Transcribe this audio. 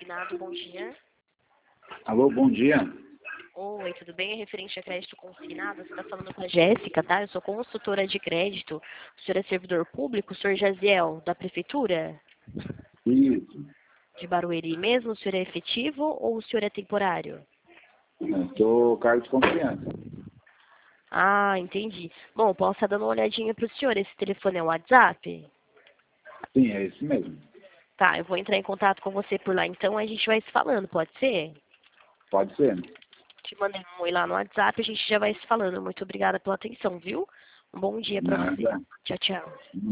Consignado, bom dia. Alô, bom dia. Oi, tudo bem? É referente a crédito consignado, você está falando com a Jéssica, tá? Eu sou consultora de crédito. O senhor é servidor público, o senhor Jaziel, da prefeitura Isso. de Barueri mesmo? O senhor é efetivo ou o senhor é temporário? Estou cargo de confiança. Ah, entendi. Bom, posso estar dando uma olhadinha para o senhor. Esse telefone é o WhatsApp? Sim, é isso mesmo. Tá, eu vou entrar em contato com você por lá, então a gente vai se falando, pode ser? Pode ser. Te mandei um oi lá no WhatsApp, a gente já vai se falando. Muito obrigada pela atenção, viu? Um bom dia para você. Nada. Tchau, tchau.